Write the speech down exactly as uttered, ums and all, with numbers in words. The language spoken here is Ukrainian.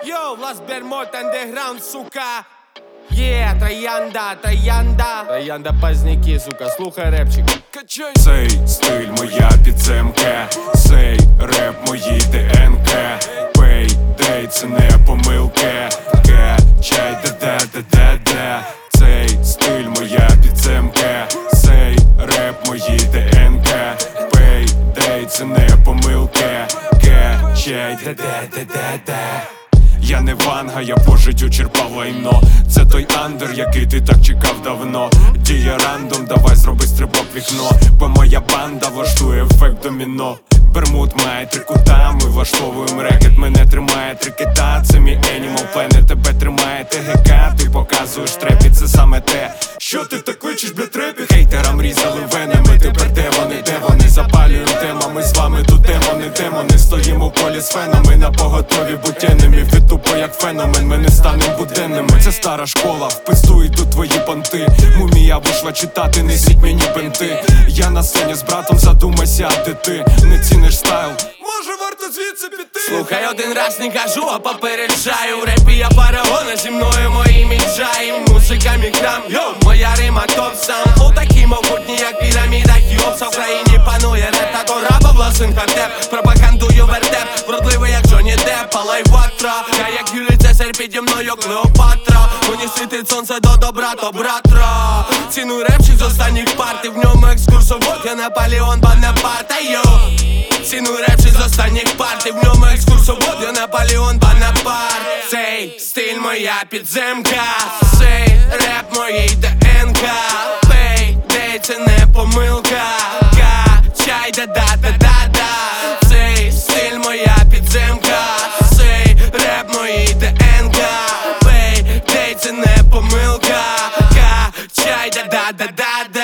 Йоу, Влас Бермот, андеграунд, сука. Є, yeah, троянда, троянда. Троянда пазняки, сука, слухай репчик. Качай. Цей стиль моя підземка, цей реп мої ДНК. Пейдей, це не помилка. Качай, да-да-да-да-да. Цей стиль моя підземка, цей реп мої ДНК. Пейдей, це не помилка. Качай, да-да-да-да-да. Я не Ванга, я по життю черпав лайно. Це той андер, який ти так чекав давно. Діє рандом, давай зроби стрибок вікно. Бо моя банда влаштує ефект доміно. Бермуд має три кута, ми влаштовуємо рекет. Мене тримає три кита, це мій Animal Planet. Тебе тримає ТГК, ти показуєш трепі, це саме те, що ти так кличеш, бля, трепі. Хейтерам різали венами, тепер де вони, де вони? Запалюємо темами, з вами тут демони, демони. Стоїмо в полі з фенами, на поготові будь енемів. Ти тупо як феномен, ми не станем буденними. Це стара школа, вписують тут твої понти. Мумія вийшла читати, несіть мені бенти. Я на сцені з братом, задумайся, а де ти? Не ціниш стайл, може варто звідси піти. Слухай, один раз не кажу, а попереджаю. В репі я фараона, зі мною мої міджаї. Музика міграм, йоу, моя рима топ сам. У такі могутні, як піраміда Хіопса. В країні панує реп, та то раба власен хардеп. Пропагандую вертеп, вродливий як Джонні Депп. Палай ватра, я як Юлій Цезар, піді мною Клеопатра. Мені світить сонце до добра, то братра. Ціную репчик з останніх парт, і в ньому екскурсовод. Я Наполеон, Бонапарта, йоу. Ціную репчик з останніх парт, і в ньому екскурсовод. Я Наполеон, Бонапарт. Цей стиль моя підземка, цей реп моїй ДНК. Пейдей, це не помилка. Качай, да-да-да-да-да. Цей стиль моя підземка, цей реп моїй ДНК. Пейдей, це не помилка. Качай, да-да-да-да-да.